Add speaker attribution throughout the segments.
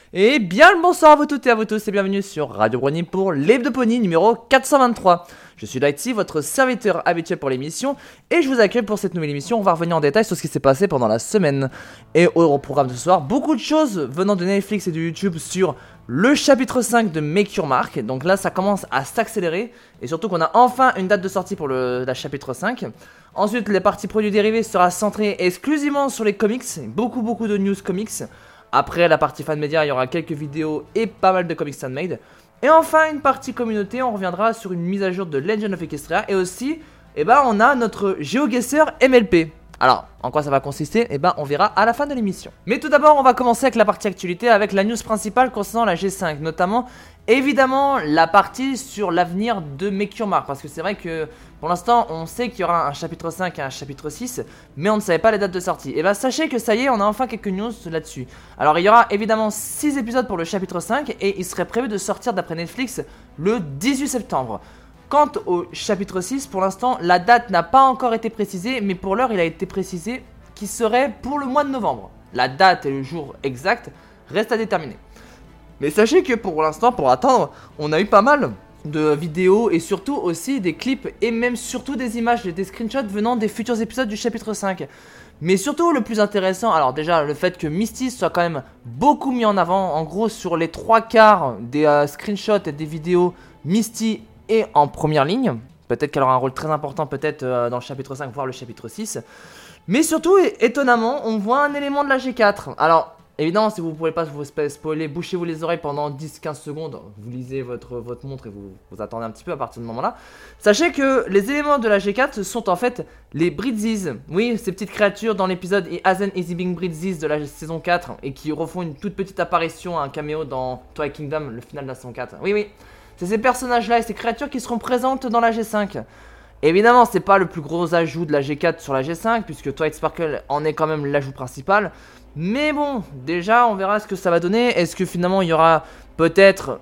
Speaker 1: Et bien le bonsoir à vous toutes et à vous tous et bienvenue sur Radio Brony pour l'Hebdo Pony numéro 423. Je suis Lighty, votre serviteur habitué pour l'émission et je vous accueille pour cette nouvelle émission. On va revenir en détail sur ce qui s'est passé pendant la semaine. Et au programme de ce soir, beaucoup de choses venant de Netflix et de YouTube sur le chapitre 5 de Make Your Mark. Donc là ça commence à s'accélérer et surtout qu'on a enfin une date de sortie pour la chapitre 5. Ensuite les parties produits dérivés sera centrée exclusivement sur les comics, beaucoup de news comics. Après la partie fan média, il y aura quelques vidéos et pas mal de comics fan-made. Et enfin une partie communauté, on reviendra sur une mise à jour de Legend of Equestria. Et aussi, on a notre GeoGuessr MLP. Alors, en quoi ça va consister? On verra à la fin de l'émission. Mais tout d'abord, on va commencer avec la partie actualité, avec la news principale concernant la G5. Notamment, évidemment, la partie sur l'avenir de Make Your Mark. Parce que c'est vrai que, pour l'instant, on sait qu'il y aura un chapitre 5 et un chapitre 6, mais on ne savait pas les dates de sortie. Et sachez que ça y est, on a enfin quelques news là-dessus. Alors, il y aura évidemment 6 épisodes pour le chapitre 5, et il serait prévu de sortir d'après Netflix le 18 septembre. Quant au chapitre 6, pour l'instant, la date n'a pas encore été précisée, mais pour l'heure, il a été précisé qu'il serait pour le mois de novembre. La date et le jour exact restent à déterminer. Mais sachez que pour l'instant, pour attendre, on a eu pas mal de vidéos et surtout aussi des clips et même surtout des images et des screenshots venant des futurs épisodes du chapitre 5. Mais surtout le plus intéressant, alors déjà le fait que Misty soit quand même beaucoup mis en avant. En gros sur les 3/4 des screenshots et des vidéos, Misty est en première ligne. Peut-être qu'elle aura un rôle très important peut-être dans le chapitre 5 voire le chapitre 6. Mais surtout étonnamment on voit un élément de la G4. Alors évidemment, si vous ne pouvez pas vous spoiler, bouchez-vous les oreilles pendant 10-15 secondes, vous lisez votre montre et vous attendez un petit peu à partir de ce moment-là. Sachez que les éléments de la G4 sont en fait les Bridges. Oui, ces petites créatures dans l'épisode Azen Easy Being Bridges de la saison 4 et qui refont une toute petite apparition, un caméo dans Twilight Kingdom, le final de la saison 4. Oui, c'est ces personnages-là et ces créatures qui seront présentes dans la G5. Évidemment, c'est pas le plus gros ajout de la G4 sur la G5 puisque Twilight Sparkle en est quand même l'ajout principal. Mais bon, déjà on verra ce que ça va donner. Est-ce que finalement il y aura peut-être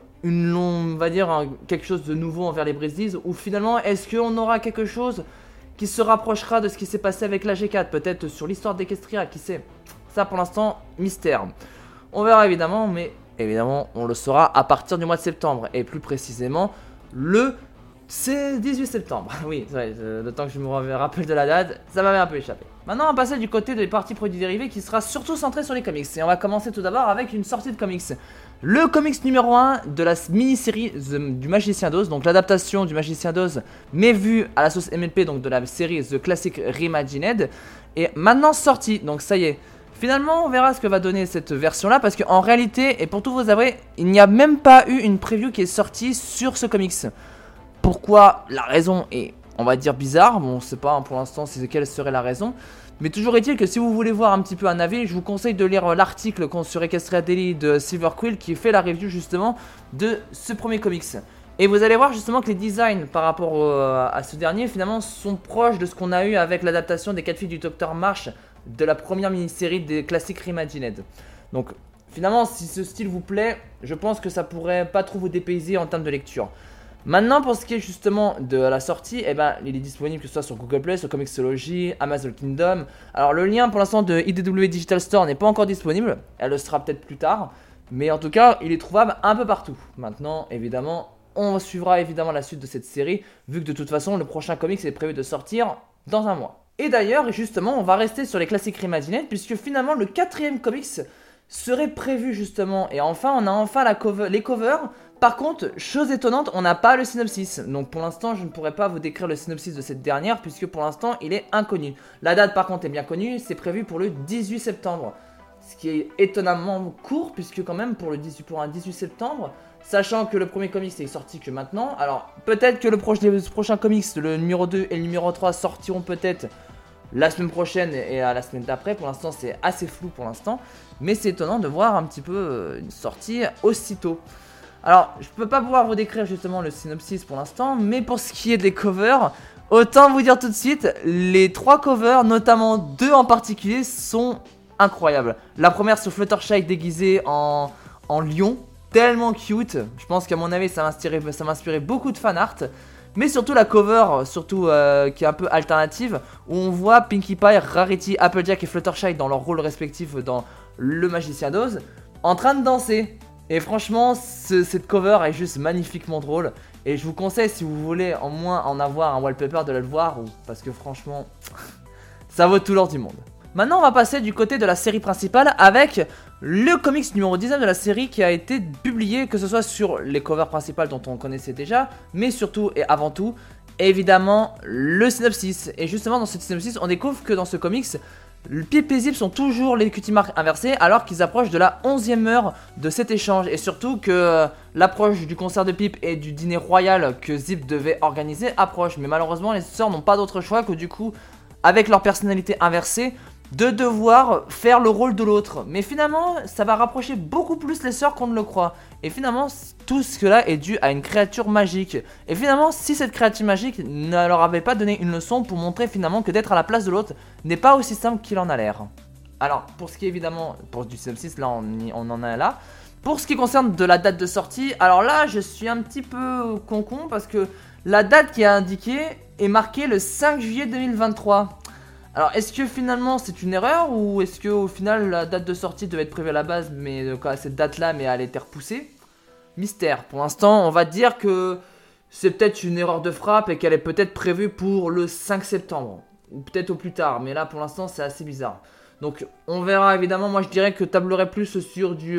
Speaker 1: quelque chose de nouveau envers les Bridges, ou finalement est-ce qu'on aura quelque chose qui se rapprochera de ce qui s'est passé avec la G4, peut-être sur l'histoire d'Equestria, qui sait. Ça pour l'instant, mystère. On verra évidemment, mais évidemment on le saura à partir du mois de septembre, et plus précisément c'est 18 septembre, oui, c'est vrai, le temps que je me rappelle de la date, ça m'avait un peu échappé. Maintenant, on va passer du côté des parties produits dérivés qui sera surtout centré sur les comics. Et on va commencer tout d'abord avec une sortie de comics. Le comics numéro 1 de la mini-série du Magicien d'Oz, donc l'adaptation du Magicien d'Oz, mais vue à la sauce MLP, donc de la série The Classic Reimagined, est maintenant sorti, donc ça y est. Finalement, on verra ce que va donner cette version-là, parce qu'en réalité, et pour tout vous avouer, il n'y a même pas eu une preview qui est sortie sur ce comics. Pourquoi? La raison est, on va dire, bizarre. Bon, on sait pas pour l'instant quelle serait la raison. Mais toujours est-il que si vous voulez voir un petit peu un avis, je vous conseille de lire l'article sur Equestria Daily de Silver Quill qui fait la review justement de ce premier comics. Et vous allez voir justement que les designs par rapport à ce dernier finalement sont proches de ce qu'on a eu avec l'adaptation des 4 filles du Dr Marsh de la première mini-série des classiques Reimagined. Donc finalement, si ce style vous plaît, je pense que ça pourrait pas trop vous dépayser en termes de lecture. Maintenant, pour ce qui est justement de la sortie, il est disponible que ce soit sur Google Play, sur Comixology, Amazon Kingdom. Alors le lien pour l'instant de IDW Digital Store n'est pas encore disponible, elle le sera peut-être plus tard. Mais en tout cas, il est trouvable un peu partout. Maintenant, évidemment, on suivra évidemment la suite de cette série, vu que de toute façon, le prochain comics est prévu de sortir dans un mois. Et d'ailleurs, justement, on va rester sur les classiques Reimagined, puisque finalement, le 4ème comics serait prévu justement. Et enfin, on a enfin les covers. Par contre, chose étonnante, on n'a pas le synopsis. Donc pour l'instant, je ne pourrais pas vous décrire le synopsis de cette dernière, puisque pour l'instant, il est inconnu. La date par contre est bien connue, c'est prévu pour le 18 septembre. Ce qui est étonnamment court, puisque quand même pour un 18 septembre, sachant que le premier comics est sorti que maintenant. Alors peut-être que le prochain comics, le numéro 2 et le numéro 3 sortiront peut-être la semaine prochaine et à la semaine d'après. Pour l'instant, c'est assez flou pour l'instant. Mais c'est étonnant de voir un petit peu une sortie aussitôt. Alors, je peux pas pouvoir vous décrire justement le synopsis pour l'instant, mais pour ce qui est des covers, autant vous dire tout de suite, les 3 covers, notamment 2 en particulier, sont incroyables. La première sur Fluttershy déguisé en lion, tellement cute. Je pense qu'à mon avis, ça m'a inspiré beaucoup de fan art. Mais surtout la cover, qui est un peu alternative, où on voit Pinkie Pie, Rarity, Applejack et Fluttershy dans leurs rôles respectifs dans le Magicien d'Oz. en train de danser. Et franchement, cette cover est juste magnifiquement drôle. Et je vous conseille, si vous voulez au moins en avoir un wallpaper, de le voir. Parce que franchement, ça vaut tout l'or du monde. Maintenant, on va passer du côté de la série principale avec le comics numéro 19 de la série qui a été publié, que ce soit sur les covers principales dont on connaissait déjà, mais surtout et avant tout, évidemment, le synopsis. Et justement, dans ce synopsis, on découvre que dans ce comics, Pip et Zip sont toujours les cutie marks inversés alors qu'ils approchent de la 11e heure de cet échange. Et surtout que l'approche du concert de Pip et du dîner royal que Zip devait organiser approche. Mais malheureusement, les sœurs n'ont pas d'autre choix que du coup, avec leur personnalité inversée, de devoir faire le rôle de l'autre. Mais finalement, ça va rapprocher beaucoup plus les sœurs qu'on ne le croit. Et finalement, tout cela est dû à une créature magique. Et finalement, si cette créature magique ne leur avait pas donné une leçon pour montrer finalement que d'être à la place de l'autre n'est pas aussi simple qu'il en a l'air. Alors, pour ce qui est évidemment, pour du synopsis, là on en est là. Pour ce qui concerne de la date de sortie, alors là, je suis un petit peu con parce que la date qui est indiquée est marquée le 5 juillet 2023. Alors, est-ce que finalement c'est une erreur ou est-ce que au final la date de sortie devait être prévue à la base, mais à cette date-là, mais elle a été repoussée? Mystère. Pour l'instant, on va dire que c'est peut-être une erreur de frappe et qu'elle est peut-être prévue pour le 5 septembre ou peut-être au plus tard. Mais là, pour l'instant, c'est assez bizarre. Donc, on verra évidemment. Moi, je dirais que tablerait plus sur du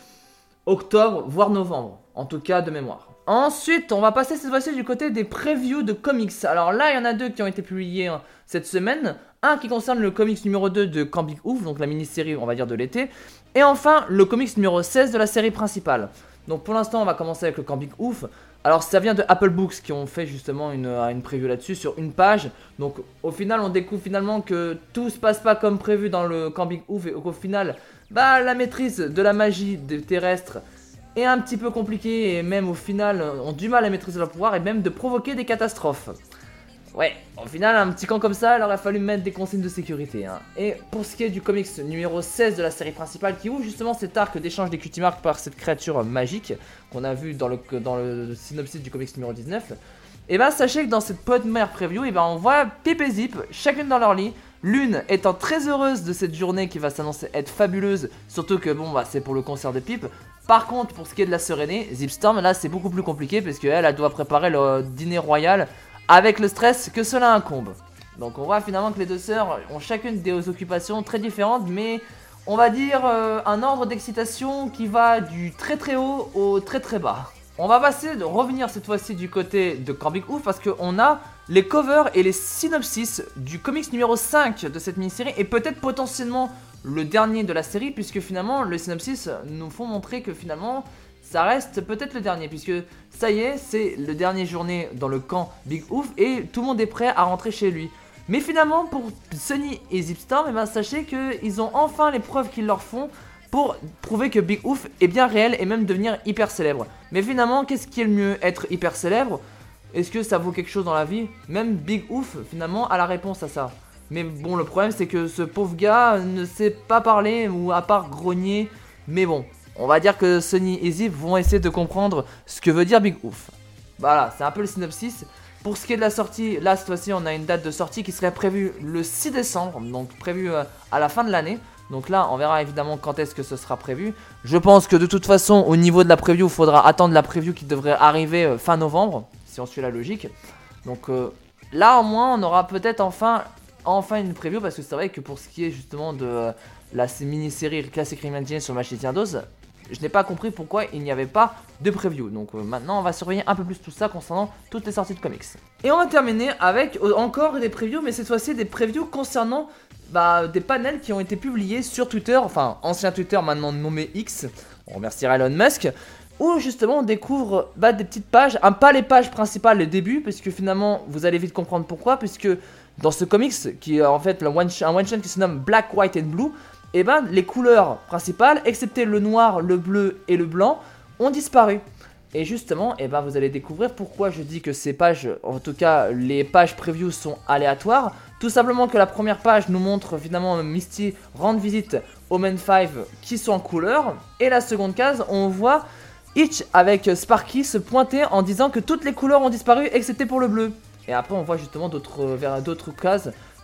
Speaker 1: octobre, voire novembre. En tout cas, de mémoire. Ensuite, on va passer cette fois-ci du côté des previews de comics. Alors là, il y en a deux qui ont été publiés cette semaine. Un qui concerne le comics numéro 2 de Camp Big Oof, donc la mini-série, on va dire, de l'été. Et enfin, le comics numéro 16 de la série principale. Donc pour l'instant, on va commencer avec le Camp Big Oof. Alors ça vient de Apple Books qui ont fait justement une preview là-dessus sur une page. Donc au final, on découvre finalement que tout se passe pas comme prévu dans le Camp Big Oof. Et qu'au final, la maîtrise de la magie des terrestres est un petit peu compliquée. Et même au final, ont du mal à maîtriser leur pouvoir et même de provoquer des catastrophes. Ouais, au final, un petit camp comme ça, il aurait fallu mettre des consignes de sécurité. Et pour ce qui est du comics numéro 16 de la série principale, qui ouvre justement cet arc d'échange des cutie marks par cette créature magique qu'on a vu dans le synopsis du comics numéro 19, et sachez que dans cette première preview, on voit Pip et Zip, chacune dans leur lit, l'une étant très heureuse de cette journée qui va s'annoncer être fabuleuse, surtout que c'est pour le concert de Pip. Par contre, pour ce qui est de la sœur aînée, Zipstorm, là c'est beaucoup plus compliqué parce qu'elle doit préparer le dîner royal avec le stress que cela incombe. Donc on voit finalement que les deux sœurs ont chacune des occupations très différentes, mais on va dire un ordre d'excitation qui va du très très haut au très très bas. On va revenir cette fois-ci du côté de Camp Big Oof parce qu'on a les covers et les synopsis du comics numéro 5 de cette mini-série et peut-être potentiellement le dernier de la série, puisque finalement le synopsis nous font montrer que finalement ça reste peut-être le dernier, puisque ça y est, c'est le dernier journée dans le camp Big Oof et tout le monde est prêt à rentrer chez lui. Mais finalement, pour Sunny et Zipstorm, sachez qu'ils ont enfin les preuves qu'ils leur font pour prouver que Big Oof est bien réel et même devenir hyper célèbre. Mais finalement, qu'est-ce qui est le mieux? Être hyper célèbre? Est-ce que ça vaut quelque chose dans la vie? Même Big Oof, finalement, a la réponse à ça. Mais bon, le problème, c'est que ce pauvre gars ne sait pas parler ou à part grogner. Mais bon, on va dire que Sunny et Zip vont essayer de comprendre ce que veut dire Big Oof. Voilà, c'est un peu le synopsis. Pour ce qui est de la sortie, là cette fois-ci on a une date de sortie qui serait prévue le 6 décembre, donc prévue à la fin de l'année. Donc là on verra évidemment quand est-ce que ce sera prévu. Je pense que de toute façon au niveau de la preview, il faudra attendre la preview qui devrait arriver fin novembre, si on suit la logique. Donc là au moins on aura peut-être enfin une preview, parce que c'est vrai que pour ce qui est justement de la mini-série Classic Reimagined sur Magicien d'Oz, je n'ai pas compris pourquoi il n'y avait pas de preview. Donc maintenant on va surveiller un peu plus tout ça concernant toutes les sorties de comics. Et on va terminer avec encore des previews, mais cette fois-ci des previews concernant des panels qui ont été publiés sur Twitter, enfin ancien Twitter maintenant nommé X, on remerciera Elon Musk, où justement on découvre des petites pages, pas les pages principales, les débuts, parce que finalement vous allez vite comprendre pourquoi, puisque dans ce comics qui est en fait un one-shot qui se nomme Black, White and Blue, et les couleurs principales, excepté le noir, le bleu et le blanc, ont disparu. Et justement, vous allez découvrir pourquoi je dis que ces pages, en tout cas les pages preview sont aléatoires. Tout simplement que la première page nous montre finalement Misty rendre visite aux Men 5 qui sont en couleur. Et la seconde case, on voit Hitch avec Sparky se pointer en disant que toutes les couleurs ont disparu excepté pour le bleu. Et après on voit justement d'autres cases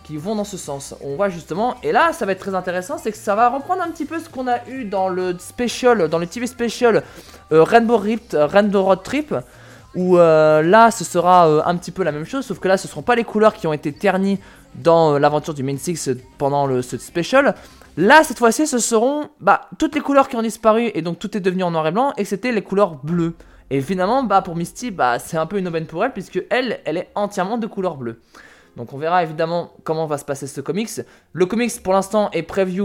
Speaker 1: qui vont dans ce sens. On voit justement, et là ça va être très intéressant, c'est que ça va reprendre un petit peu ce qu'on a eu dans le special, dans le TV special Rainbow Road Trip, où là ce sera un petit peu la même chose, sauf que là ce ne seront pas les couleurs qui ont été ternies dans l'aventure du Main Six pendant ce special. Là cette fois-ci ce seront toutes les couleurs qui ont disparu et donc tout est devenu en noir et blanc et c'était les couleurs bleues. Et finalement pour Misty c'est un peu une aubaine pour elle puisque elle est entièrement de couleur bleue. Donc on verra évidemment comment va se passer ce comics. Le comics pour l'instant est prévu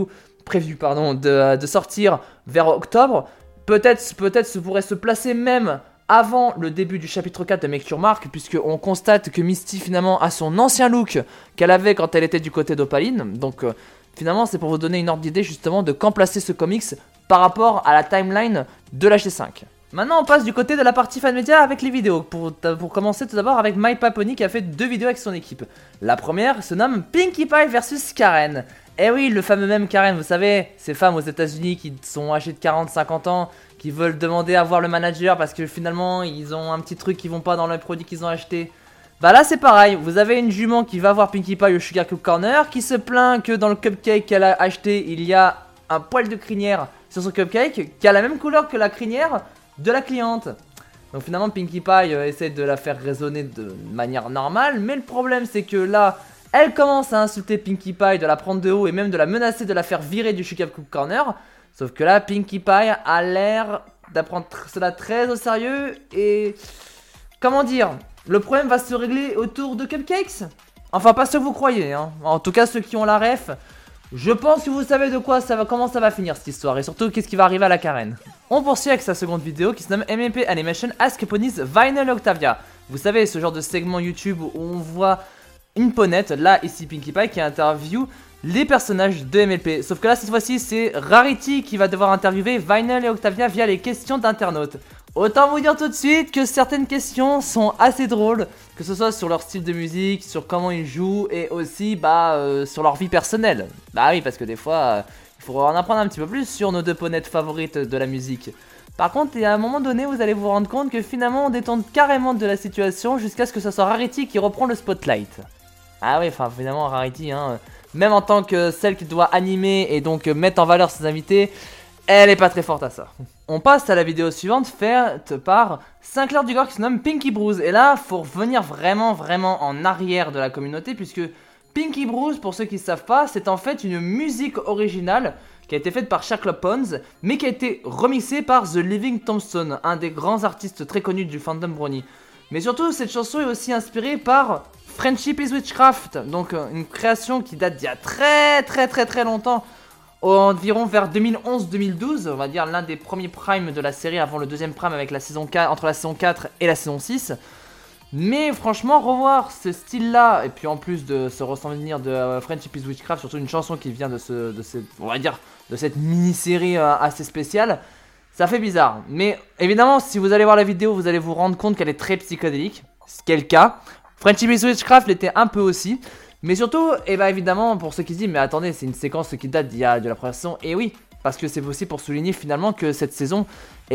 Speaker 1: de sortir vers octobre. Peut-être ce pourrait se placer même avant le début du chapitre 4 de Make Your Mark, puisqu'on constate que Misty finalement a son ancien look qu'elle avait quand elle était du côté d'Opaline. Donc finalement c'est pour vous donner une ordre d'idée justement de quand placer ce comics par rapport à la timeline de la G5. Maintenant on passe du côté de la partie fan média avec les vidéos. Pour commencer tout d'abord avec MyPapony qui a fait 2 vidéos avec son équipe. La première se nomme Pinkie Pie versus Karen. Eh oui, le fameux même Karen, vous savez, ces femmes aux États-Unis qui sont âgées de 40-50 ans, qui veulent demander à voir le manager parce que finalement ils ont un petit truc qui vont pas dans les produits qu'ils ont acheté. Là c'est pareil, vous avez une jument qui va voir Pinkie Pie au Sugar Cube Corner, qui se plaint que dans le cupcake qu'elle a acheté, il y a un poil de crinière sur son cupcake qui a la même couleur que la crinière de la cliente. Donc finalement Pinkie Pie essaie de la faire raisonner de manière normale, mais le problème c'est que là elle commence à insulter Pinkie Pie, de la prendre de haut et même de la menacer de la faire virer du Sugar Cube Corner. Sauf que là Pinkie Pie a l'air d'apprendre cela très au sérieux et comment dire, le problème va se régler autour de cupcakes. Enfin pas ceux que vous croyez hein. En tout cas ceux qui ont la ref. Je pense que vous savez de quoi comment ça va finir cette histoire et surtout qu'est-ce qui va arriver à la Karen. On poursuit avec sa seconde vidéo qui se nomme MLP Animation Ask Ponies Vinyl Octavia. Vous savez ce genre de segment YouTube où on voit une ponette, là ici Pinkie Pie qui interview les personnages de MLP. Sauf que là cette fois-ci c'est Rarity qui va devoir interviewer Vinyl et Octavia via les questions d'internautes. Autant vous dire tout de suite que certaines questions sont assez drôles, que ce soit sur leur style de musique, sur comment ils jouent et aussi sur leur vie personnelle. Oui parce que des fois il faut en apprendre un petit peu plus sur nos 2 ponettes favorites de la musique. Par contre à un moment donné vous allez vous rendre compte que finalement on détourne carrément de la situation jusqu'à ce que ce soit Rarity qui reprend le spotlight. Ah oui enfin finalement Rarity même en tant que celle qui doit animer et donc mettre en valeur ses invités, elle est pas très forte à ça. On passe à la vidéo suivante faite par Sinclair Dugor qui se nomme Pinky Bruise. Et là, faut revenir vraiment en arrière de la communauté puisque Pinky Bruise, pour ceux qui ne savent pas, c'est en fait une musique originale qui a été faite par Sherlock Pons, mais qui a été remixée par The Living Tombstone, un des grands artistes très connus du fandom Brony. Mais surtout, cette chanson est aussi inspirée par Friendship is Witchcraft, donc une création qui date d'il y a très longtemps, environ vers 2011-2012, on va dire l'un des premiers primes de la série avant le deuxième prime avec la saison 4, entre la saison 4 et la saison 6. Mais franchement, revoir ce style-là, et puis en plus de se ressembler de Friendship is Witchcraft, surtout une chanson qui vient de cette mini-série assez spéciale, ça fait bizarre. Mais évidemment, si vous allez voir la vidéo, vous allez vous rendre compte qu'elle est très psychédélique, ce qui est le cas. Friendship is Witchcraft l'était un peu aussi. Mais surtout, évidemment, pour ceux qui se disent, mais attendez, c'est une séquence qui date de la première saison. Et oui, parce que c'est aussi pour souligner finalement que cette saison,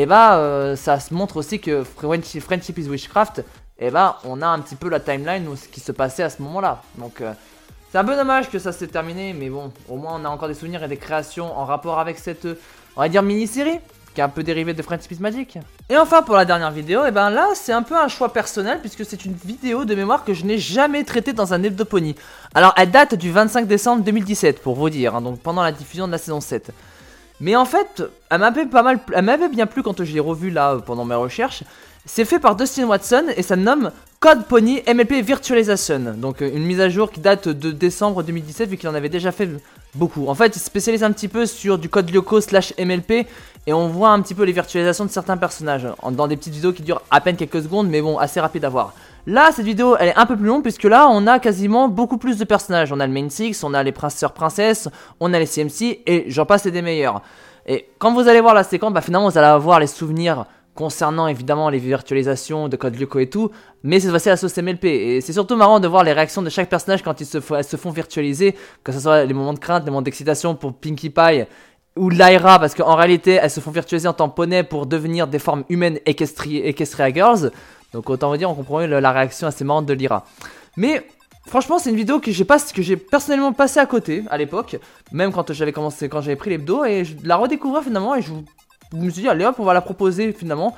Speaker 1: ça se montre aussi que Friendship is Witchcraft, on a un petit peu la timeline où ce qui se passait à ce moment-là. Donc, c'est un peu dommage que ça s'est terminé, mais bon, au moins on a encore des souvenirs et des créations en rapport avec cette, on va dire, mini-série, qui est un peu dérivée de Friendship is Magic. Et enfin pour la dernière vidéo, là c'est un peu un choix personnel puisque c'est une vidéo de mémoire que je n'ai jamais traitée dans un Hebdo Pony. Alors elle date du 25 décembre 2017 pour vous dire, donc pendant la diffusion de la saison 7. Mais en fait, elle m'avait bien plu quand je l'ai revue là pendant mes recherches. C'est fait par Dustin Watson et ça nomme Code Pony MLP Virtualization. Donc une mise à jour qui date de décembre 2017 vu qu'il en avait déjà fait beaucoup. En fait, il se spécialise un petit peu sur du code Lyoko / MLP et on voit un petit peu les virtualisations de certains personnages dans des petites vidéos qui durent à peine quelques secondes mais bon, assez rapide à voir. Là, cette vidéo, elle est un peu plus longue puisque là, on a quasiment beaucoup plus de personnages. On a le Main Six, on a les princesses, on a les CMC et j'en passe et des meilleurs. Et quand vous allez voir la séquence, finalement, vous allez avoir les souvenirs concernant évidemment les virtualisations de code Lyoko et tout, mais cette fois-ci à la sauce MLP. Et c'est surtout marrant de voir les réactions de chaque personnage quand elles se font virtualiser, que ce soit les moments de crainte, les moments d'excitation pour Pinkie Pie ou Lyra, parce qu'en réalité elles se font virtualiser en tant que poney pour devenir des formes humaines Equestria Girls. Donc autant vous dire, on comprend la réaction assez marrante de Lyra. Mais Franchement, c'est une vidéo que j'ai personnellement passé à côté à l'époque, même quand j'avais commencé, quand j'avais pris l'hebdo, et je la redécouvrais finalement, et je me suis dit, allez hop, on va la proposer finalement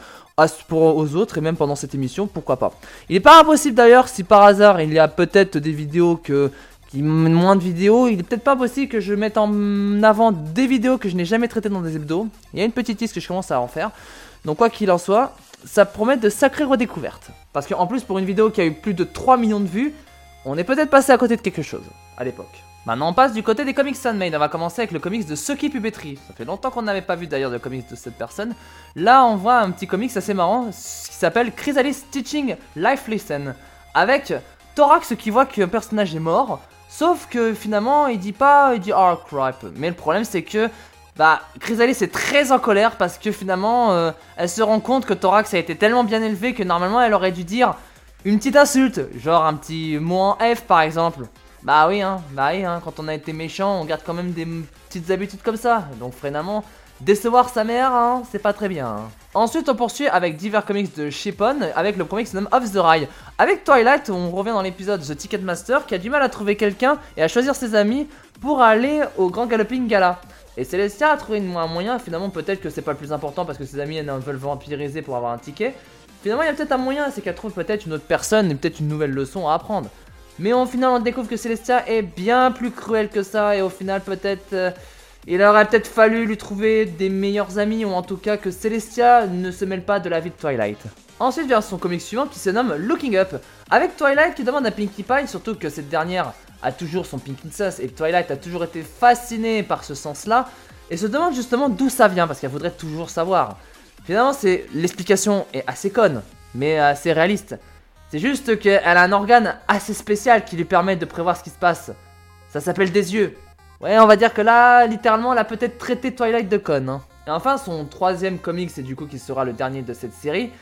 Speaker 1: aux autres, et même pendant cette émission, pourquoi pas. Il n'est pas impossible d'ailleurs, si par hasard il y a peut-être des vidéos qui mènent moins de vidéos, il est peut-être pas possible que je mette en avant des vidéos que je n'ai jamais traitées dans des hebdos. Il y a une petite liste que je commence à en faire. Donc quoi qu'il en soit, ça promet de sacrées redécouvertes. Parce qu'en plus, pour une vidéo qui a eu plus de 3 millions de vues, on est peut-être passé à côté de quelque chose à l'époque. Maintenant on passe du côté des comics Sandmade. On va commencer avec le comics de Seki Puppetry. Ça fait longtemps qu'on n'avait pas vu d'ailleurs de comics de cette personne. Là on voit un petit comics assez marrant qui s'appelle Chrysalis Teaching Life Lesson. Avec Thorax qui voit qu'un personnage est mort. Sauf que finalement il dit oh crap. Mais le problème c'est que Chrysalis est très en colère parce que finalement elle se rend compte que Thorax a été tellement bien élevé que normalement elle aurait dû dire une petite insulte, genre un petit mot en F par exemple. Bah oui, quand on a été méchant, on garde quand même des petites habitudes comme ça. Donc finalement, décevoir sa mère, c'est pas très bien. Ensuite, on poursuit avec divers comics de Shippon, avec le comics nom Off the Ride. Avec Twilight, on revient dans l'épisode The Ticketmaster, qui a du mal à trouver quelqu'un et à choisir ses amis pour aller au Grand Galloping Gala. Et Celestia a trouvé un moyen, finalement peut-être que c'est pas le plus important parce que ses amis veulent vampiriser pour avoir un ticket. Finalement il y a peut-être un moyen, c'est qu'elle trouve peut-être une autre personne et peut-être une nouvelle leçon à apprendre. Mais au final on découvre que Celestia est bien plus cruelle que ça et au final peut-être il aurait peut-être fallu lui trouver des meilleurs amis ou en tout cas que Celestia ne se mêle pas de la vie de Twilight. Ensuite vient son comic suivant qui se nomme Looking Up, avec Twilight qui demande à Pinkie Pie, surtout que cette dernière a toujours son Pinkie Sauce et Twilight a toujours été fascinée par ce sens-là et se demande justement d'où ça vient parce qu'elle voudrait toujours savoir. Finalement, l'explication est assez conne, mais assez réaliste. C'est juste qu'elle a un organe assez spécial qui lui permet de prévoir ce qui se passe. Ça s'appelle des yeux. Ouais, on va dire que là, littéralement, elle a peut-être traité Twilight de conne. Et enfin, son troisième comics, et du coup qui sera le dernier de cette série,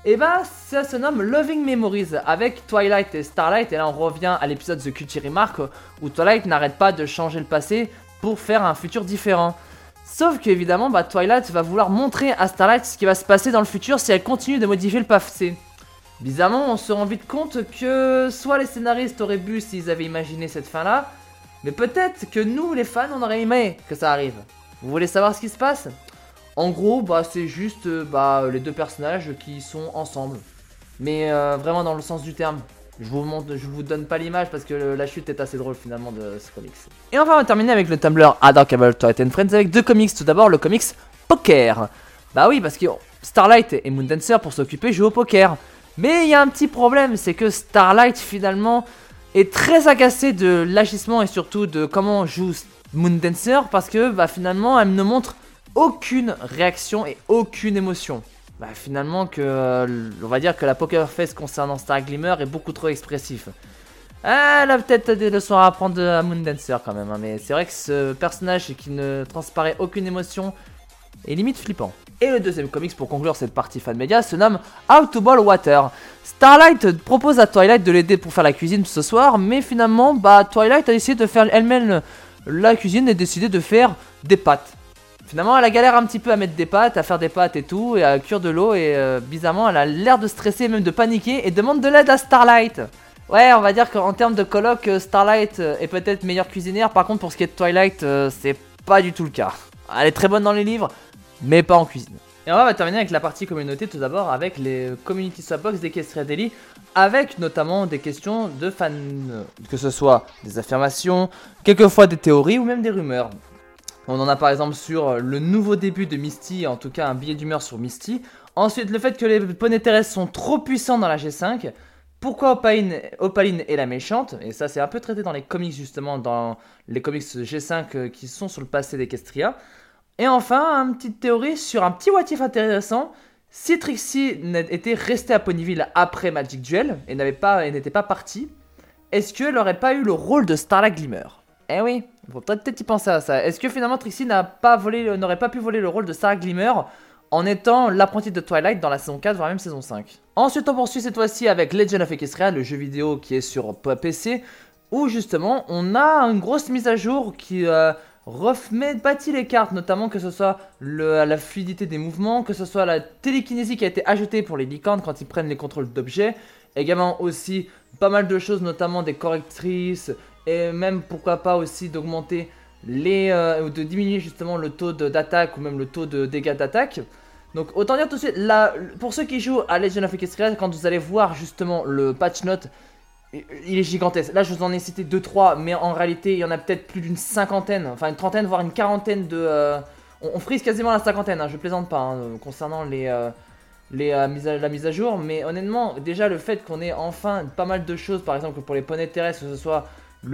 Speaker 1: ça se nomme Loving Memories, avec Twilight et Starlight. Et là, on revient à l'épisode The Cutie Remark, où Twilight n'arrête pas de changer le passé pour faire un futur différent. Sauf qu'évidemment, Twilight va vouloir montrer à Starlight ce qui va se passer dans le futur si elle continue de modifier le passé. Bizarrement, on se rend vite compte que soit les scénaristes auraient bu s'ils avaient imaginé cette fin-là, mais peut-être que nous, les fans, on aurait aimé que ça arrive. Vous voulez savoir ce qui se passe ? En gros, c'est juste les deux personnages qui sont ensemble. Mais vraiment dans le sens du terme. Je vous donne pas l'image parce que la chute est assez drôle finalement de ce comics. Et enfin on va terminer avec le Tumblr Adorkable Twilight and Friends avec deux comics. Tout d'abord le comics Poker. Bah oui parce que Starlight et Moondancer pour s'occuper jouent au poker. Mais il y a un petit problème, c'est que Starlight finalement est très agacée de l'agissement et surtout de comment joue Moondancer parce que finalement elle ne montre aucune réaction et aucune émotion. Finalement on va dire que la poker face concernant Star Glimmer est beaucoup trop expressif. Elle a peut-être des leçons à apprendre à Moondancer quand même, mais c'est vrai que ce personnage qui ne transparaît aucune émotion est limite flippant. Et le deuxième comics pour conclure cette partie fan média se nomme How to Boil Water. Starlight propose à Twilight de l'aider pour faire la cuisine ce soir, mais finalement Twilight a décidé de faire elle-même la cuisine et décidé de faire des pâtes. Finalement elle a galère un petit peu à mettre des pâtes, à faire des pâtes et tout, et à cuire de l'eau et bizarrement elle a l'air de stresser, même de paniquer et demande de l'aide à Starlight. Ouais, on va dire qu'en termes de colloque, Starlight est peut-être meilleure cuisinière, par contre pour ce qui est de Twilight, c'est pas du tout le cas. Elle est très bonne dans les livres, mais pas en cuisine. Et on va terminer avec la partie communauté tout d'abord avec les community swapbox d'Equestria Daily, avec notamment des questions de fans, que ce soit des affirmations, quelquefois des théories ou même des rumeurs. On en a par exemple sur le nouveau début de Misty, en tout cas un billet d'humeur sur Misty. Ensuite, le fait que les poneys terrestres sont trop puissants dans la G5. Pourquoi Opaline est la méchante. Et ça, c'est un peu traité dans les comics justement, dans les comics G5 qui sont sur le passé d'Equestria. Et enfin, une petite théorie sur un petit what if intéressant. Si Trixie était restée à Ponyville après Magic Duel et n'était pas partie, est-ce qu'elle n'aurait pas eu le rôle de Starlight Glimmer ? Eh oui, il faut peut-être y penser à ça. Est-ce que finalement Trixie n'aurait pas pu voler le rôle de Starlight Glimmer en étant l'apprenti de Twilight dans la saison 4, voire même saison 5 ? Ensuite, on poursuit cette fois-ci avec Legend of Equestria, le jeu vidéo qui est sur PC, où justement on a une grosse mise à jour qui bâti les cartes, notamment que ce soit la fluidité des mouvements, que ce soit la télékinésie qui a été ajoutée pour les licornes quand ils prennent les contrôles d'objets. Également aussi pas mal de choses, notamment des correctrices et même pourquoi pas aussi d'augmenter ou de diminuer justement le taux d'attaque ou même le taux de dégâts d'attaque. Donc autant dire tout de suite, là, pour ceux qui jouent à Legend of Equestria, quand vous allez voir justement le patch note, il est gigantesque. Là je vous en ai cité 2-3, mais en réalité il y en a peut-être plus d'une cinquantaine, enfin une trentaine voire une quarantaine de... On frise quasiment la cinquantaine, hein, je plaisante pas, hein, concernant la mise à jour. Mais honnêtement, déjà le fait qu'on ait enfin pas mal de choses, par exemple pour les poneys terrestres, que ce soit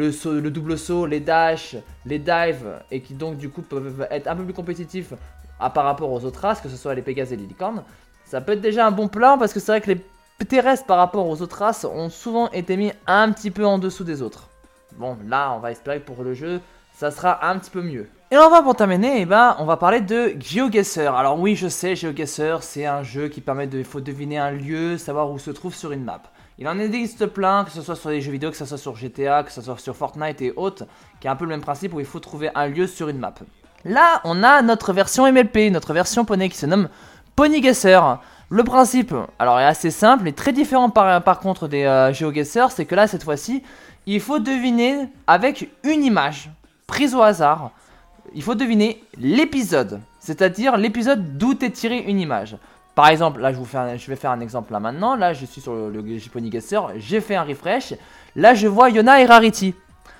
Speaker 1: le double saut, les dash, les dives, et qui donc du coup peuvent être un peu plus compétitifs par rapport aux autres races, que ce soit les Pégases et les licornes. Ça peut être déjà un bon plan parce que c'est vrai que les terrestres par rapport aux autres races ont souvent été mis un petit peu en dessous des autres. Bon, là on va espérer que pour le jeu ça sera un petit peu mieux. Et enfin pour terminer, on va parler de GeoGuessr. Alors oui, je sais, GeoGuessr c'est un jeu qui permet il faut deviner un lieu, savoir où se trouve sur une map. Il en existe plein, que ce soit sur les jeux vidéo, que ce soit sur GTA, que ce soit sur Fortnite et autres, qui est un peu le même principe où il faut trouver un lieu sur une map. Là, on a notre version MLP, notre version poney qui se nomme PonyGuessr. Le principe, alors est assez simple et très différent par contre des GeoGuessr, c'est que là cette fois-ci, il faut deviner avec une image prise au hasard. Il faut deviner l'épisode, c'est-à-dire l'épisode d'où est tirée une image. Par exemple, là je vais faire un exemple là maintenant. Là je suis sur le PonyGuessr, j'ai fait un refresh. Là je vois Yona et Rarity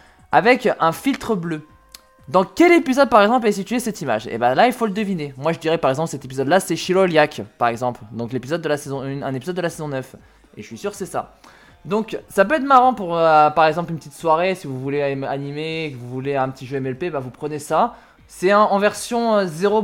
Speaker 1: avec un filtre bleu. Dans quel épisode par exemple est située cette image? Et bah là il faut le deviner. Moi je dirais par exemple cet épisode là c'est Shiloliak par exemple. Donc l'épisode de la saison 1, un épisode de la saison 9. Et je suis sûr que c'est ça. Donc ça peut être marrant pour par exemple une petite soirée si vous voulez animer, que vous voulez un petit jeu MLP, bah vous prenez ça. C'est en version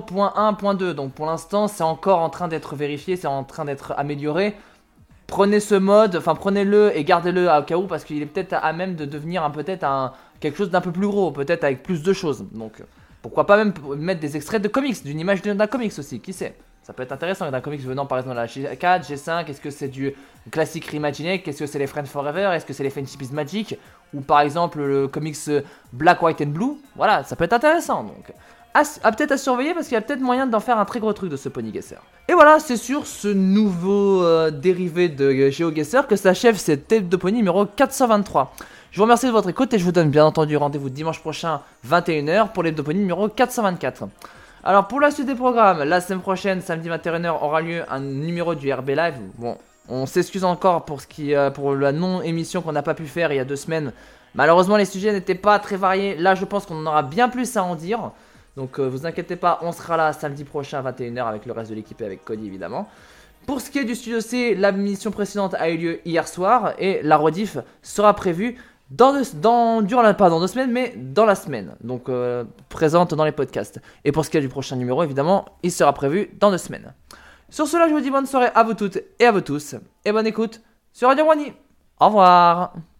Speaker 1: 0.1.2, donc pour l'instant c'est encore en train d'être vérifié, c'est en train d'être amélioré. Prenez ce mode, enfin prenez-le et gardez-le au cas où parce qu'il est peut-être à même de devenir quelque chose d'un peu plus gros, peut-être avec plus de choses. Donc pourquoi pas même mettre des extraits de comics, d'une image d'un comics aussi, qui sait. Ça peut être intéressant d'un comics venant par exemple de la G4, G5, est-ce que c'est du classique reimaginé, qu'est-ce que c'est les Friends Forever, est-ce que c'est les Friendship is Magic, ou par exemple le comics Black, White and Blue, voilà, ça peut être intéressant donc. Peut-être à surveiller parce qu'il y a peut-être moyen d'en faire un très gros truc de ce PonyGuessr. Et voilà, c'est sur ce nouveau dérivé de GeoGuessr que s'achève cette tête de pony numéro 423. Je vous remercie de votre écoute et je vous donne bien entendu rendez-vous dimanche prochain 21h pour l'hebdo pony numéro 424. Alors pour la suite des programmes, la semaine prochaine, samedi 21h, aura lieu un numéro du RB Live. Bon, on s'excuse encore pour la non-émission qu'on n'a pas pu faire il y a 2 semaines. Malheureusement, les sujets n'étaient pas très variés. Là, je pense qu'on en aura bien plus à en dire. Donc vous inquiétez pas, on sera là samedi prochain à 21h avec le reste de l'équipe et avec Cody évidemment. Pour ce qui est du Studio C, la mission précédente a eu lieu hier soir et la rediff sera prévue pas dans 2 semaines, mais dans la semaine. Donc présente dans les podcasts. Et pour ce qui est du prochain numéro, évidemment, il sera prévu dans 2 semaines. Sur cela, je vous dis bonne soirée à vous toutes et à vous tous. Et bonne écoute sur Radio Brony. Au revoir.